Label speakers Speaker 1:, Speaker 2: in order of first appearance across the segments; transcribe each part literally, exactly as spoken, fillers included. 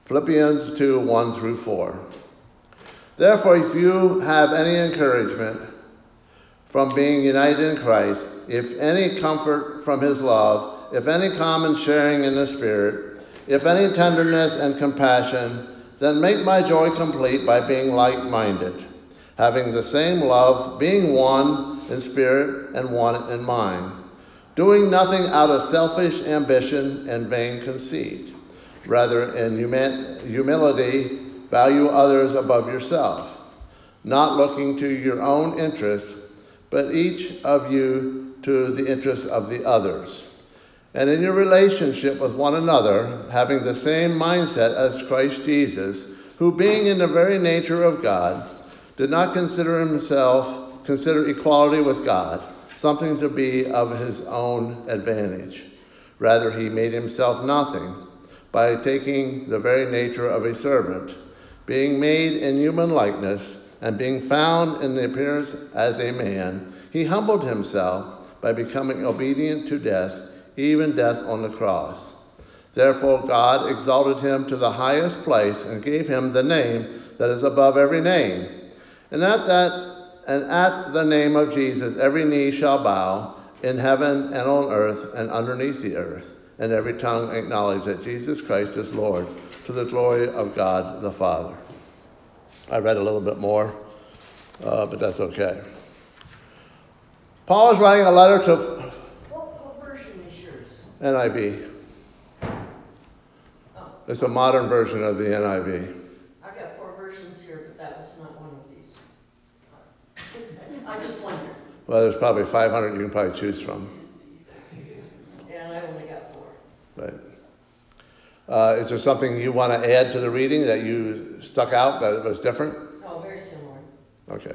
Speaker 1: Philippians two, one through four. Therefore, if you have any encouragement from being united in Christ, if any comfort from his love, if any common sharing in the Spirit, if any tenderness and compassion, then make my joy complete by being like-minded, having the same love, being one in spirit and one in mind, doing nothing out of selfish ambition and vain conceit. Rather, in huma- humility, value others above yourself, not looking to your own interests, but each of you to the interests of the others. And in your relationship with one another, having the same mindset as Christ Jesus, who being in the very nature of God, did not consider himself, consider equality with God, something to be of his own advantage. Rather, he made himself nothing by taking the very nature of a servant, being made in human likeness, and being found in the appearance as a man, he humbled himself by becoming obedient to death, even death on the cross. Therefore God exalted him to the highest place and gave him the name that is above every name. And at that and at the name of Jesus every knee shall bow, in heaven and on earth and underneath the earth, and every tongue acknowledge that Jesus Christ is Lord, to the glory of God the Father. I read a little bit more, uh, but that's okay. Paul is writing a letter to...
Speaker 2: What, what version is yours?
Speaker 1: N I V.
Speaker 2: Oh.
Speaker 1: It's a modern version of the N I V.
Speaker 2: I got four versions here, but that was not one of these. I just wondered.
Speaker 1: Well, there's probably five hundred you can probably choose from.
Speaker 2: And I only got four.
Speaker 1: Right. Uh, is there something you want to add to the reading that you stuck out that was different?
Speaker 2: Oh, very similar.
Speaker 1: Okay.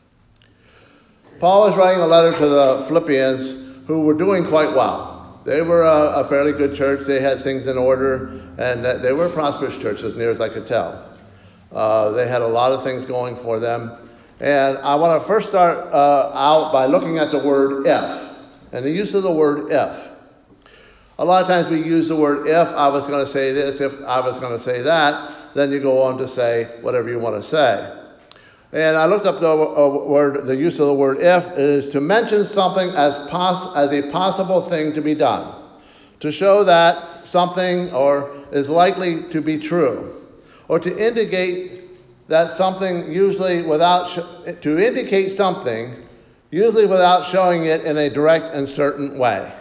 Speaker 1: Paul is writing a letter to the Philippians who were doing quite well. They were a, a fairly good church. They had things in order, and they were a prosperous church as near as I could tell. Uh, they had a lot of things going for them. And I want to first start uh, out by looking at the word if, and the use of the word if. A lot of times we use the word if I was going to say this, if I was going to say that, then you go on to say whatever you want to say. And I looked up the uh, word, the use of the word if is to mention something as pos- as a possible thing to be done, to show that something or is likely to be true, or to indicate that something usually without sh- to indicate something usually without showing it in a direct and certain way.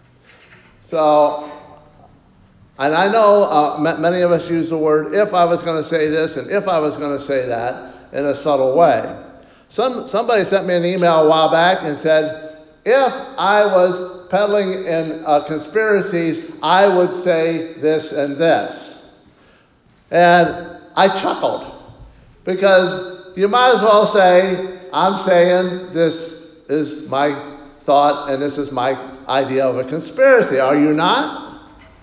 Speaker 1: So, and I know uh, m- many of us use the word if I was going to say this and if I was going to say that in a subtle way. Some Somebody sent me an email a while back and said, if I was peddling in uh, conspiracies, I would say this and this. And I chuckled, because you might as well say, I'm saying this is my thought and this is my idea of a conspiracy. Are you not?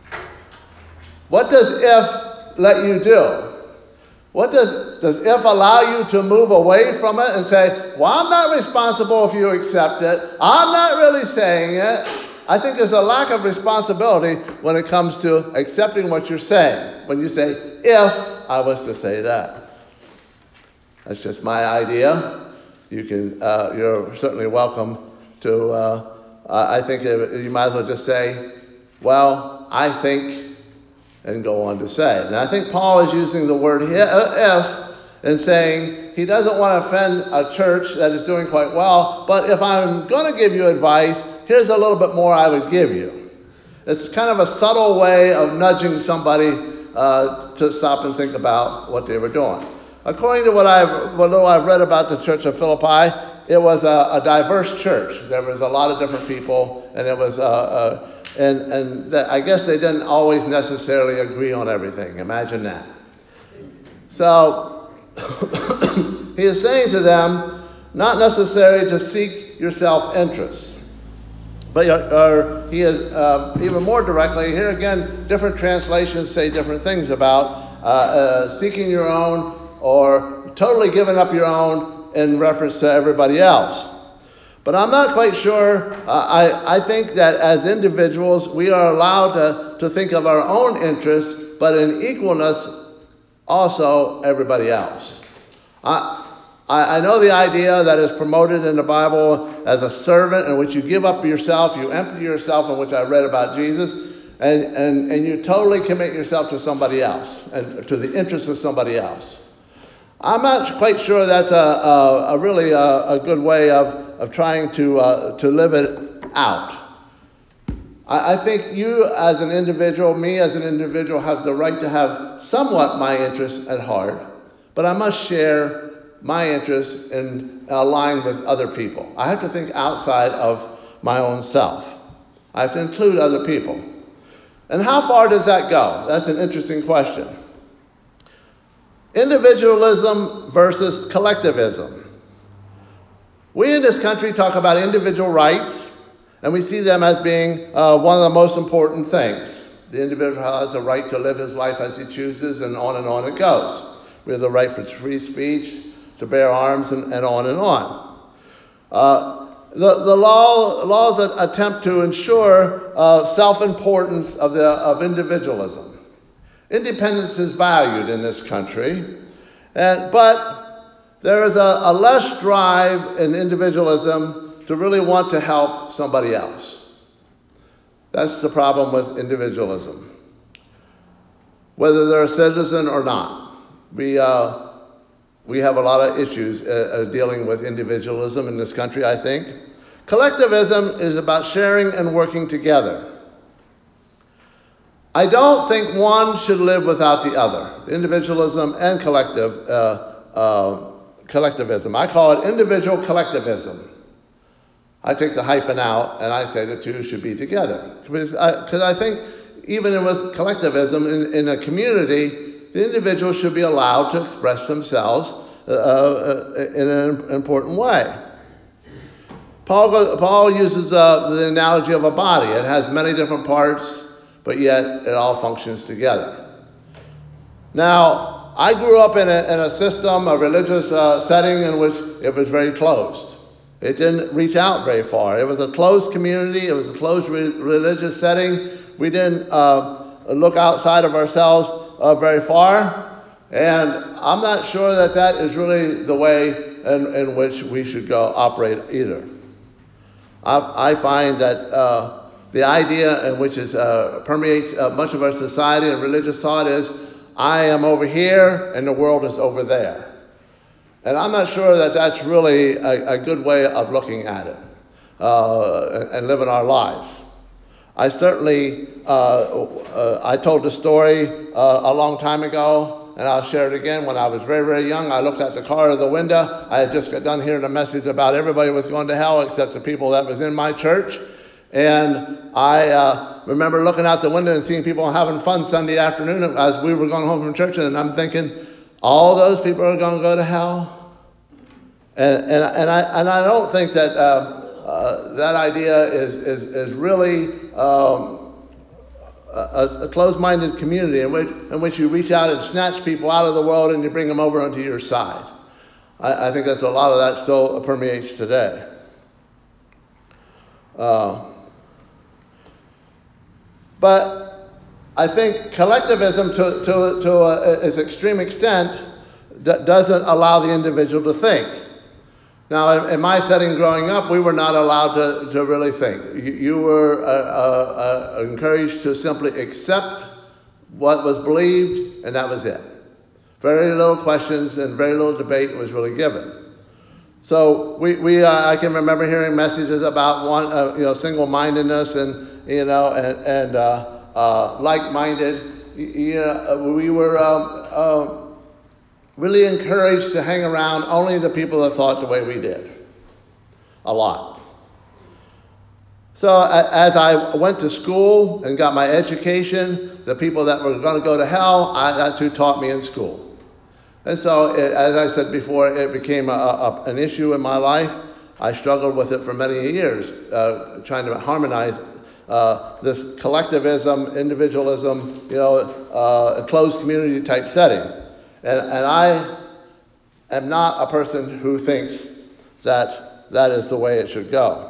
Speaker 1: What does if let you do? What does, does if allow you to move away from it and say, well, I'm not responsible if you accept it. I'm not really saying it. I think there's a lack of responsibility when it comes to accepting what you're saying. When you say, if I was to say that. That's just my idea. You can, uh, you're certainly welcome to, uh, I think you might as well just say, well, I think, and go on to say. And I think Paul is using the word if and saying he doesn't want to offend a church that is doing quite well, but if I'm going to give you advice, here's a little bit more I would give you. It's kind of a subtle way of nudging somebody uh, to stop and think about what they were doing. According to what I've, what I've read about the church of Philippi, it was a, a diverse church. There was a lot of different people, and it was a, a And and that, I guess they didn't always necessarily agree on everything. Imagine that. So he is saying to them, not necessarily to seek your self-interest, but or he is um, even more directly. Here again, different translations say different things about uh, uh, seeking your own or totally giving up your own in reference to everybody else. But I'm not quite sure. Uh, I, I think that as individuals, we are allowed to, to think of our own interests, but in equalness also everybody else. I, I, I know the idea that is promoted in the Bible as a servant in which you give up yourself, you empty yourself, in which I read about Jesus, and, and, and you totally commit yourself to somebody else and to the interests of somebody else. I'm not quite sure that's a, a, a really a, a good way of, of trying to, uh, to live it out. I, I think you as an individual, me as an individual, has the right to have somewhat my interests at heart, but I must share my interests and align with other people. I have to think outside of my own self. I have to include other people. And how far does that go? That's an interesting question. Individualism versus collectivism. We in this country talk about individual rights, and we see them as being uh, one of the most important things. The individual has a right to live his life as he chooses, and on and on it goes. We have the right for free speech, to bear arms, and, and on and on. Uh, the, the law, laws that attempt to ensure uh, self-importance of, the, of individualism. Independence is valued in this country, and, but there is a, a less drive in individualism to really want to help somebody else. That's the problem with individualism. Whether they're a citizen or not, we uh, we have a lot of issues uh, uh, dealing with individualism in this country, I think. Collectivism is about sharing and working together. I don't think one should live without the other. Individualism and collective uh, uh, collectivism. I call it individual collectivism. I take the hyphen out and I say the two should be together. Because I, because I think even with collectivism in, in a community, the individual should be allowed to express themselves uh, uh, in an important way. Paul, Paul uses uh, the analogy of a body. It has many different parts, but yet it all functions together. Now, I grew up in a, in a system, a religious uh, setting in which it was very closed. It didn't reach out very far. It was a closed community. It was a closed re- religious setting. We didn't uh, look outside of ourselves uh, very far. And I'm not sure that that is really the way in, in which we should go operate either. I, I find that uh, the idea in which is, uh, permeates uh, much of our society and religious thought is, I am over here and the world is over there. And I'm not sure that that's really a, a good way of looking at it uh, and, and living our lives. I certainly, uh, uh, I told the story uh, a long time ago, and I'll share it again. When I was very, very young, I looked at the car of the window. I had just got done hearing a message about everybody was going to hell except the people that was in my church. And I uh, remember looking out the window and seeing people having fun Sunday afternoon as we were going home from church, and I'm thinking, all those people are going to go to hell? And and and I and I don't think that uh, uh, that idea is is is really um, a, a closed-minded community in which in which you reach out and snatch people out of the world and you bring them over onto your side. I, I think that's a lot of that still permeates today. Uh, but I think collectivism, to to to a, its extreme extent, d- doesn't allow the individual to think. Now, in my setting growing up, we were not allowed to, to really think. You, you were uh, uh, uh, encouraged to simply accept what was believed, and that was it. Very little questions and very little debate was really given. So we, we uh, I can remember hearing messages about one, uh, you know, single-mindedness and you know and, and uh, uh, like-minded. You know, we were. Um, um, really encouraged to hang around only the people that thought the way we did. A lot. So as I went to school and got my education, the people that were going to go to hell, I, that's who taught me in school. And so, it, as I said before, it became a, a, an issue in my life. I struggled with it for many years, uh, trying to harmonize uh, this collectivism, individualism, you know, uh, closed community type setting. And, and I am not a person who thinks that that is the way it should go.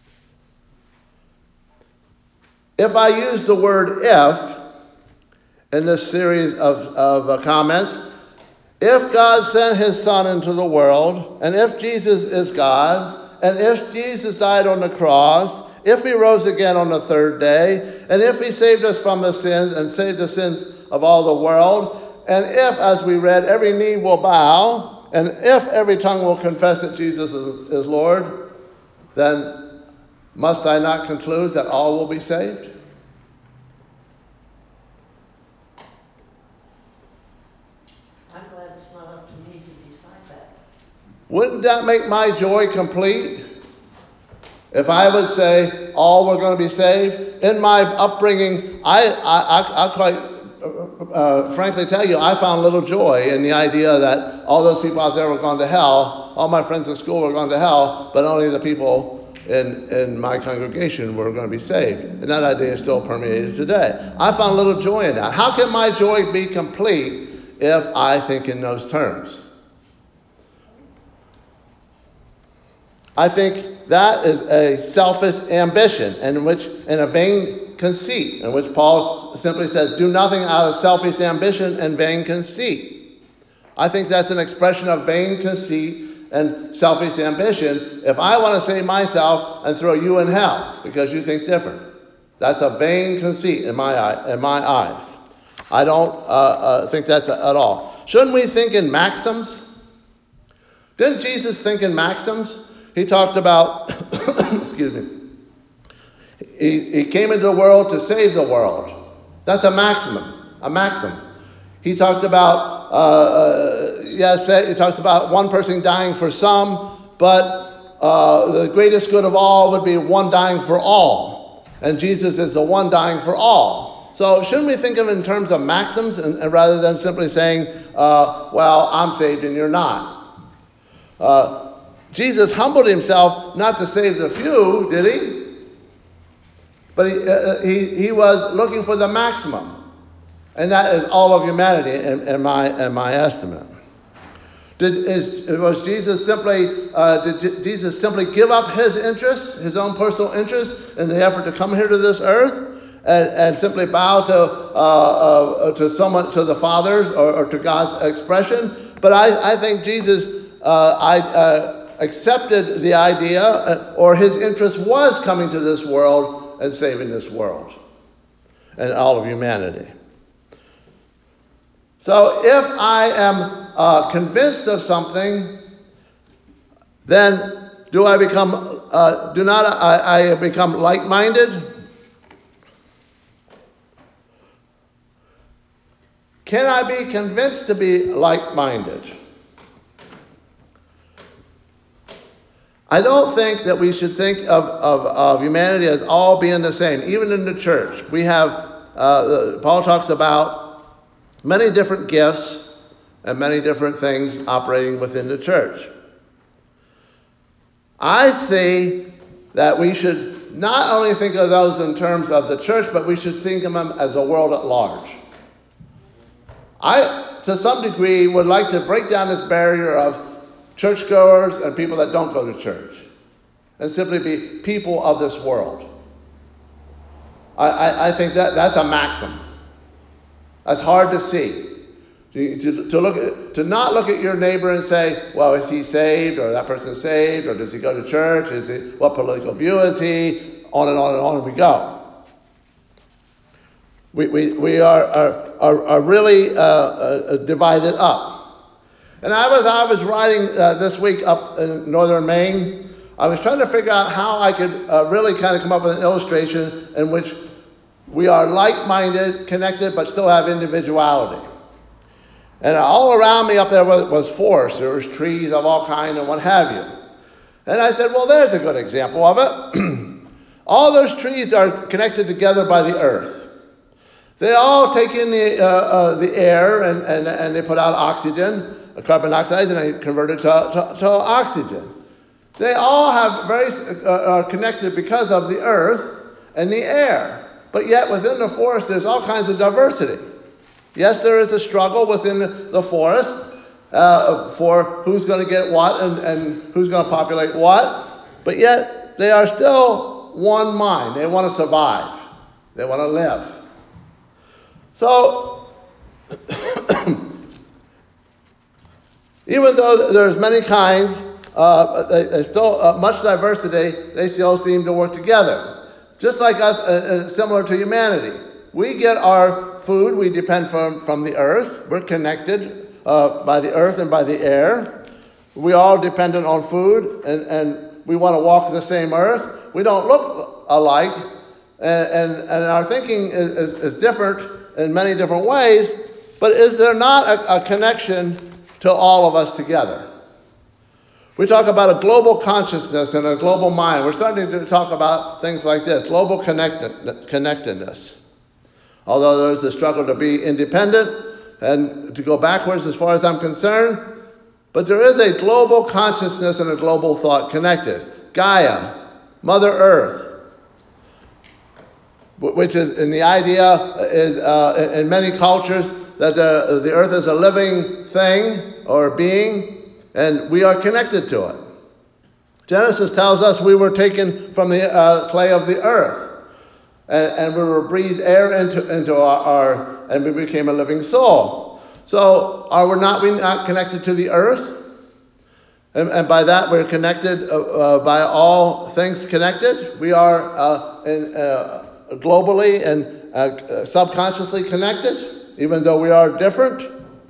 Speaker 1: If I use the word if in this series of, of uh, comments. If God sent his Son into the world, and if Jesus is God, and if Jesus died on the cross, if he rose again on the third day, and if he saved us from the sins and saved the sins of all the world, and if, as we read, every knee will bow, and if every tongue will confess that Jesus is, is Lord, then must I not conclude that all will be saved?
Speaker 2: I'm glad it's not up to me to decide that.
Speaker 1: Wouldn't that make my joy complete? If I would say all were going to be saved? In my upbringing, I, I, I, I quite uh, uh, frankly tell you, I found little joy in the idea that all those people out there were going to hell, all my friends at school were going to hell, but only the people in, in my congregation were going to be saved. And that idea is still permeated today. I found little joy in that. How can my joy be complete if I think in those terms? I think that is a selfish ambition, in which, in a vain conceit, in which Paul simply says, do nothing out of selfish ambition and vain conceit. I think that's an expression of vain conceit and selfish ambition. If I want to save myself and throw you in hell because you think different, that's a vain conceit in my eye, in my eyes. I don't uh, uh, think that's a, at all. Shouldn't we think in maxims? Didn't Jesus think in maxims? He talked about, excuse me, he, he came into the world to save the world. That's a maximum, a maxim. He talked about, uh, uh, yes, he talks about one person dying for some, but uh, the greatest good of all would be one dying for all. And Jesus is the one dying for all. So shouldn't we think of it in terms of maxims and, and rather than simply saying, uh, well, I'm saved and you're not? Uh, Jesus humbled himself not to save the few, did he? But he, uh, he, he was looking for the maximum. And that is all of humanity in, in, my, in my estimate. Did, is, was Jesus simply, uh, did J- Jesus simply give up his interests, his own personal interests, in the effort to come here to this earth and, and simply bow to, uh, uh, to someone, to the Father's or, or to God's expression? But I, I think Jesus, uh, I, uh, accepted the idea, or his interest was coming to this world and saving this world and all of humanity. So if I am uh, convinced of something, then do I become, uh, do not I, I become like-minded? Can I be convinced to be like-minded? I don't think that we should think of, of, of humanity as all being the same. Even in the church, we have, uh, Paul talks about many different gifts and many different things operating within the church. I see that we should not only think of those in terms of the church, but we should think of them as a world at large. I, to some degree, would like to break down this barrier of churchgoers and people that don't go to church, and simply be people of this world. I, I, I think that that's a maxim. That's hard to see. To, to, to look at, to not look at your neighbor and say, well, is he saved, or that person saved, or does he go to church? Is he, what political view is he? On and on and on we go. We we we are are are, are really uh, uh, divided up. And I was I was riding uh, this week up in northern Maine. I was trying to figure out how I could uh, really kind of come up with an illustration in which we are like-minded, connected, but still have individuality. And all around me up there was, was forest. There was trees of all kinds and what have you. And I said, well, there's a good example of it. All those trees are connected together by the earth. They all take in the uh, uh, the air and, and, and they put out oxygen, carbon dioxide, and they convert it to, to, to oxygen. They all have very uh, are connected because of the earth and the air. But yet within the forest there's all kinds of diversity. Yes, there is a struggle within the, the forest uh, for who's going to get what and, and who's going to populate what. But yet they are still one mind. They want to survive. They want to live. So Even though there's many kinds, uh, they, they still uh, much diversity, they still seem to work together. Just like us, uh, uh, similar to humanity. We get our food, we depend from, from the earth. We're connected uh, by the earth and by the air. We all dependent on food, and, and we want to walk the same earth. We don't look alike, and, and, and our thinking is, is, is different in many different ways, but is there not a, a connection to all of us together? We talk about a global consciousness and a global mind. We're starting to talk about things like this, global connected, connectedness. Although there's a struggle to be independent and to go backwards as far as I'm concerned, but there is a global consciousness and a global thought connected. Gaia, Mother Earth, which is, and the idea is uh, in many cultures that the, the earth is a living thing or being, and we are connected to it. Genesis tells us we were taken from the uh, clay of the earth, and, and we were breathed air into, into our, our, and we became a living soul. So are we not, we not connected to the earth? And, and by that we're connected uh, uh, by all things connected. We are uh, in, uh, globally and uh, uh, subconsciously connected, even though we are different.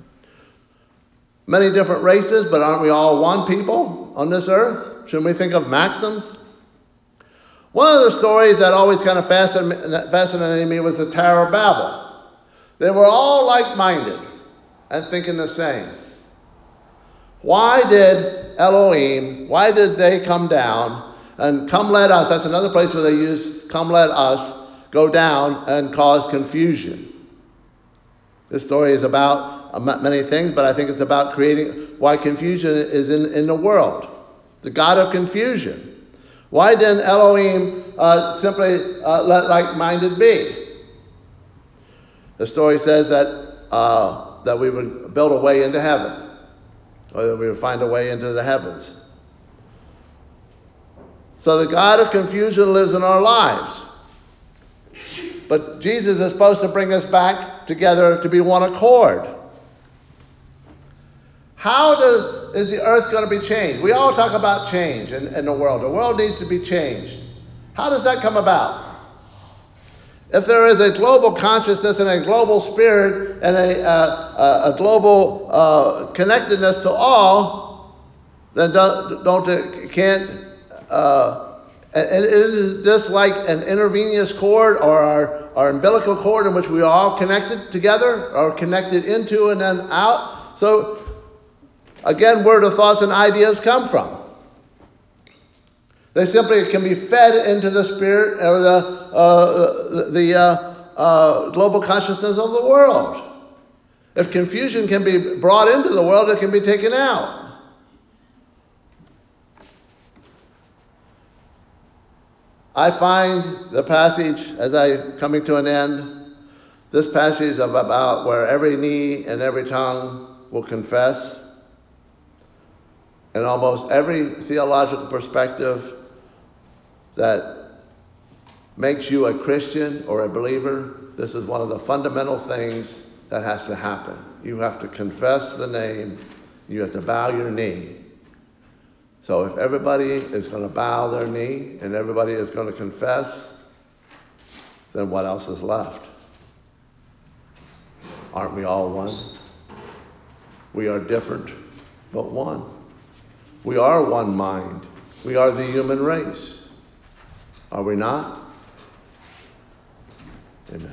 Speaker 1: Many different races, but aren't we all one people on this earth? Shouldn't we think of maxims? One of the stories that always kind of fascinated, fascinated me was the Tower of Babel. They were all like-minded and thinking the same. Why did Elohim, why did they come down and come let us, that's another place where they use come let us, go down and cause confusion. This story is about many things, but I think it's about creating why confusion is in, in the world. The God of confusion. Why didn't Elohim uh, simply uh, let like-minded be? The story says that uh, that we would build a way into heaven, or that we would find a way into the heavens. So the God of confusion lives in our lives. But Jesus is supposed to bring us back together to be one accord. How does, is the earth going to be changed? We all talk about change in, in the world. The world needs to be changed. How does that come about? If there is a global consciousness and a global spirit and a, uh, a global uh, connectedness to all, then don't, don't can't. Uh, and is this like an intravenous cord or our, our umbilical cord in which we are all connected together, or connected into and then out? So again, where do thoughts and ideas come from? They simply can be fed into the spirit or the uh, the uh, uh, global consciousness of the world. If confusion can be brought into the world, it can be taken out. I find the passage, as I coming to an end, this passage is about where every knee and every tongue will confess. And almost every theological perspective that makes you a Christian or a believer, this is one of the fundamental things that has to happen. You have to confess the name. You have to bow your knee. So if everybody is going to bow their knee and everybody is going to confess, then what else is left? Aren't we all one? We are different, but one. We are one mind. We are the human race. Are we not? Amen.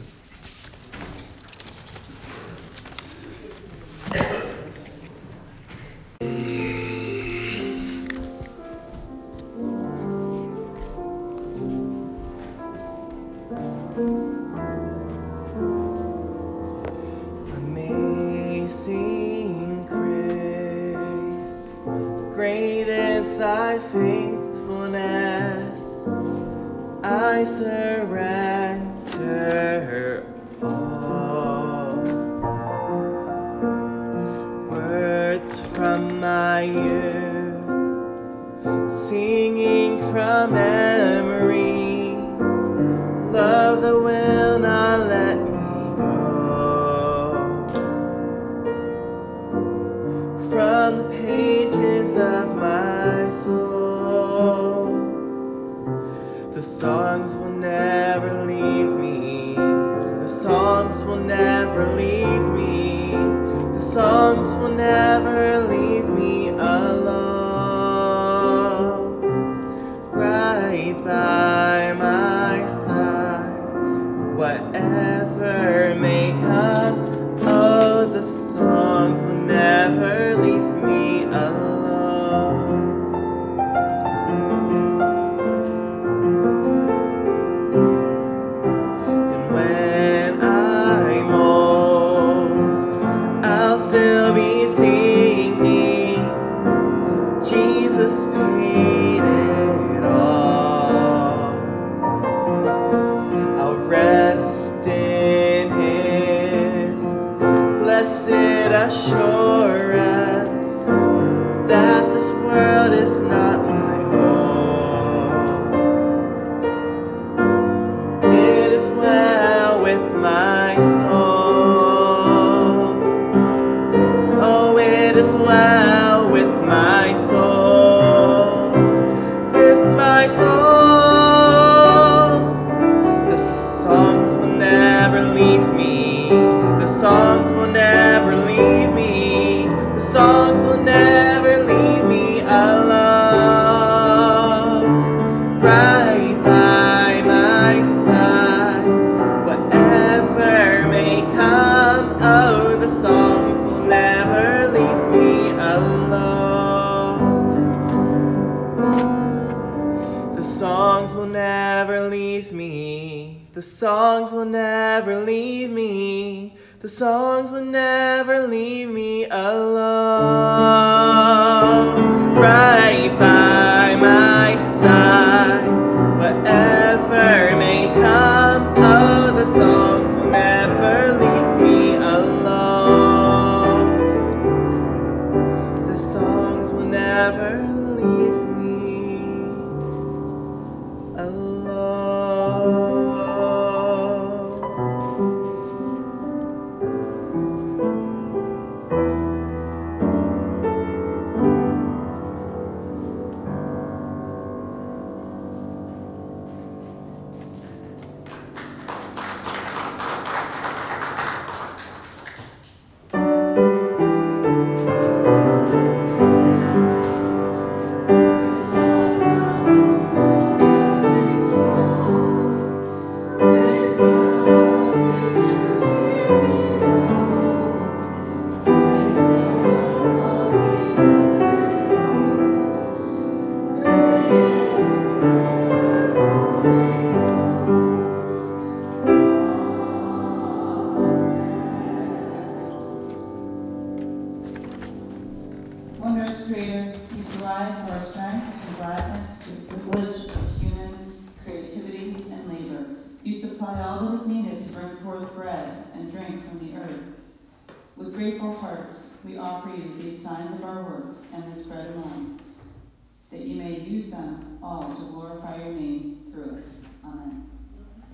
Speaker 3: Amazing grace, great is thy faithfulness. I surrender all. Words from my youth, singing from memory, love that will not let me go. From the will never leave me. The songs will never leave me alone. Right by my side, whatever may come. Oh, the songs will never leave me alone. And when I'm old, I'll still be singing. Jesus paid it all. I'll rest in His blessed assurance that this world is not my home. It is well with my soul. Oh, it is well with my soul. With my soul. The songs will never leave me. The songs will never leave me. The songs will never leave me alone. Right by my side, whatever may come. Oh, the songs will never leave me alone. The songs will never leave me. The songs will never leave me. The songs will never leave me alone. Right by my side, whatever may come. Oh, the songs will never leave me alone. The songs will never leave me alone.
Speaker 4: Wondrous Creator, you provide for our strength and gladness the privilege of human creativity and labor. You supply all that is needed to bring forth bread and drink from the earth. With grateful hearts, we offer you these signs of our work and this bread and wine, that you may use them all to glorify your name through us. Amen.